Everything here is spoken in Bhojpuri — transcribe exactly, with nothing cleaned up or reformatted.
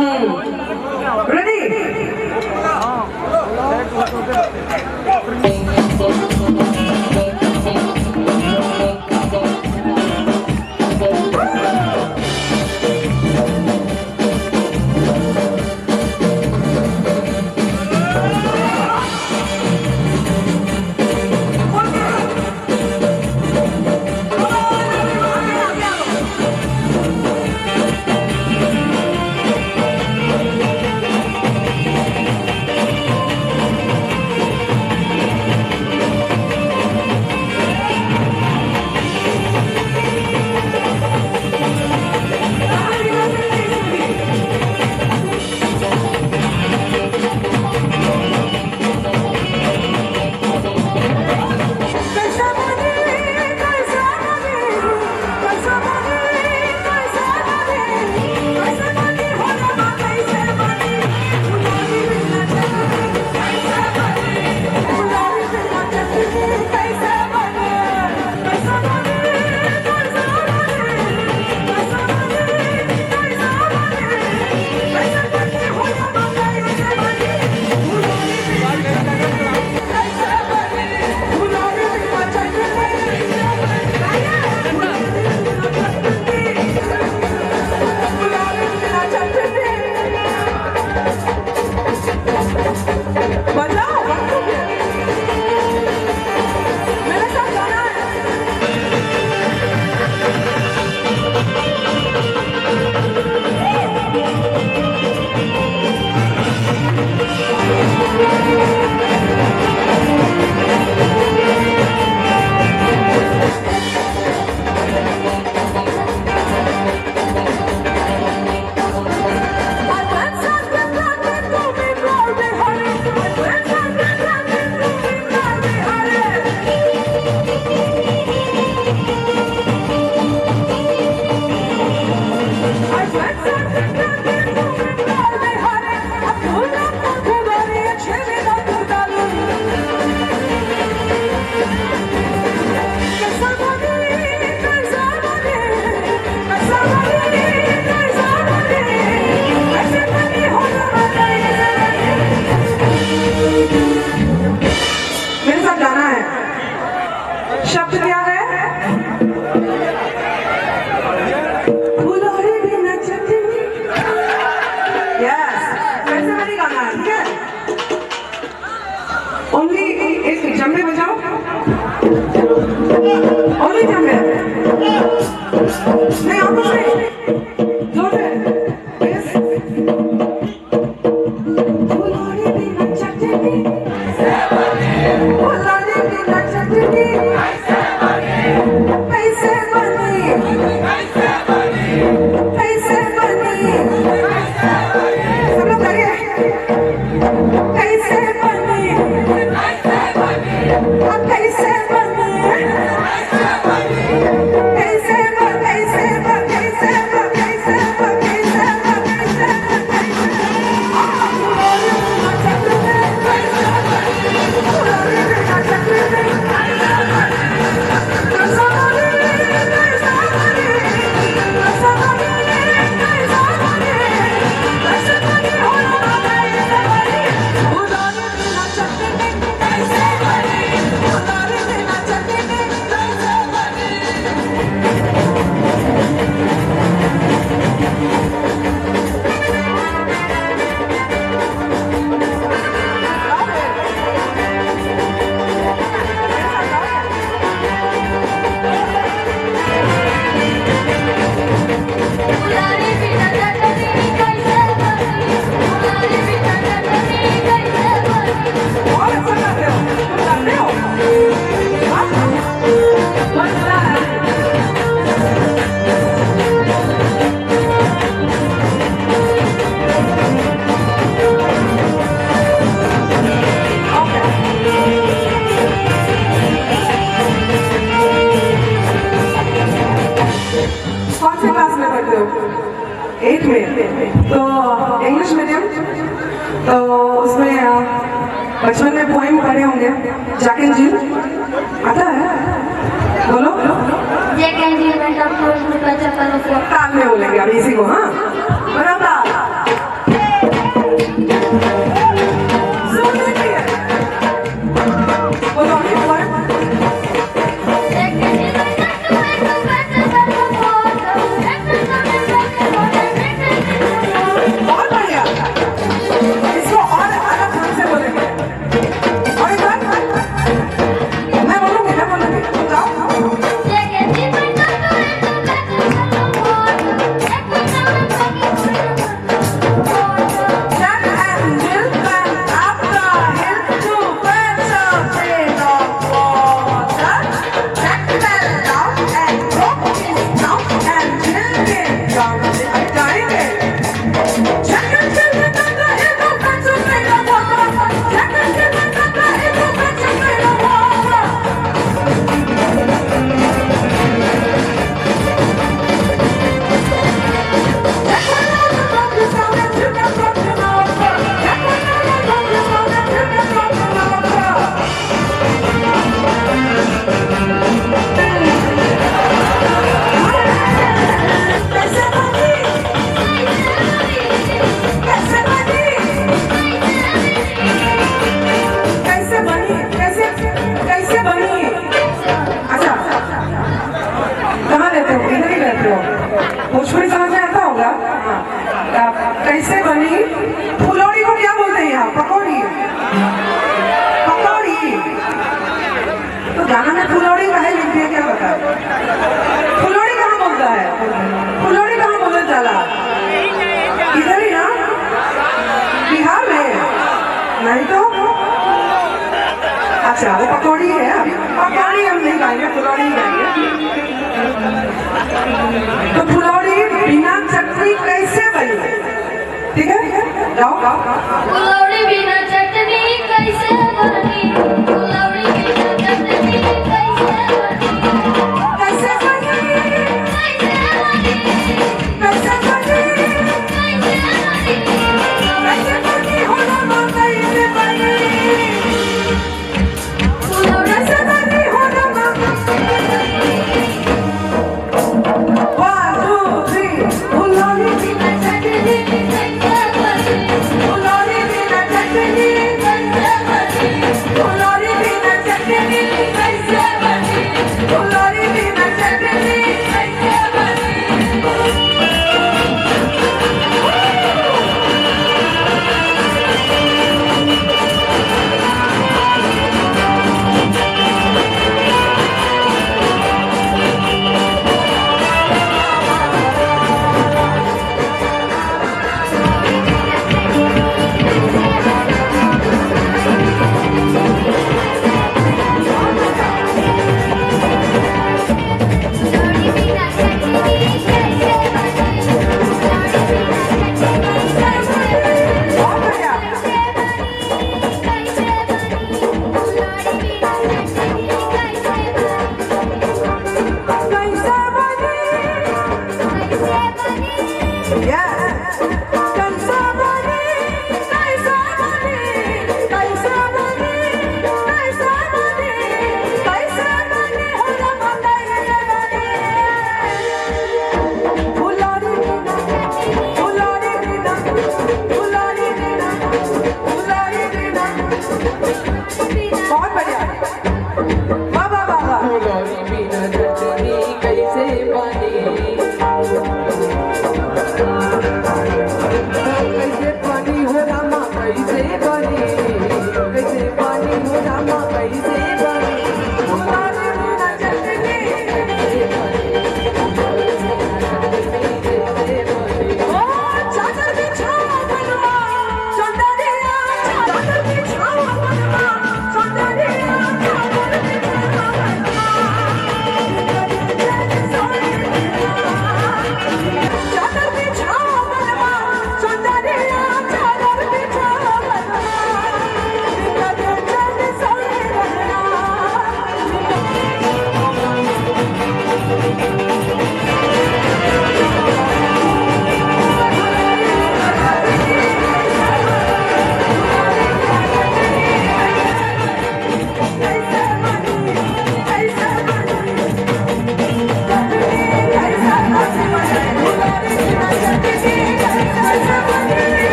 रेडी शब्द क्या है? फुलौरी भी नचती। यस, वैसे वाली गाना है, ठीक है? ओनली एक जंबे बजाओ। Only djembe. नहीं आप से जोर से। यस। फुलौरी भी नचती। फुलौरी भी नचती। कैसे बनी कैसे बनी कैसे बनी सब लोग करिए कैसे बनी कैसे बनी कैसे बनी कैसे कैसे कैसे कैसे एट में तो इंग्लिश मीडियम तो उसमें बचपन में पोएम पढ़े होंगे जैक एंड जिल आता है बोलो जैक एंड जिल में ताल में बोलेंगे अभी इसी को हाँ बराबर कैसे बनी? फुलौड़ी को क्या बोलते हैं यहाँ? पकौड़ी। पकौड़ी। तो गाना में फुलौड़ी काहे लिख दिया, क्या बता? फुलौड़ी कहाँ बोलता है? फुलौड़ी कहाँ बोलने चला? इधर ही ना, बिहार में नहीं तो। अच्छा वो पकौड़ी है, पकौड़ी हम नहीं गाएंगे, फुलौड़ी गाएंगे। तो फुलौड़ी बिना चटनी कैसे बनी? ठीक है, गाओ गाओ। फुलौड़ी बिना चटनी कैसे बनी? फुलौड़ी बिना चटनी कैसे बनी? कैसे बनी? कैसे बनी? कैसे बनी? कैसे बनी? कैसे बनी? हो ना माँ कैसे बनी? फुलौड़ी कैसे बनी? हो ना माँ। One, two, three. फुलौड़ी बिना चटनी कैसे बनी? फुलौड़ी बिना चटनी कैसे बनी? फुलौड़ी बिना चटनी कैसे बनी? फुलौड़ी बिना चटनी कैसे बनी? फुलौड़ी बिना चटनी कैसे बनी? फुलौड़ी बिना चटनी कैसे बनी? बहुत बढ़िया। कैसे बनी? फुलौड़ी बिना चटनी कैसे बनी? कैसे बनी? कैसे बनी? Yes. कैसे बनी? कैसे बनी? कैसे बनी? कैसे बनी? कैसे बनी? हो ना माँ कैसे बनी? फुलौड़ी बिना फुलौड़ी बिना फुलौड़ी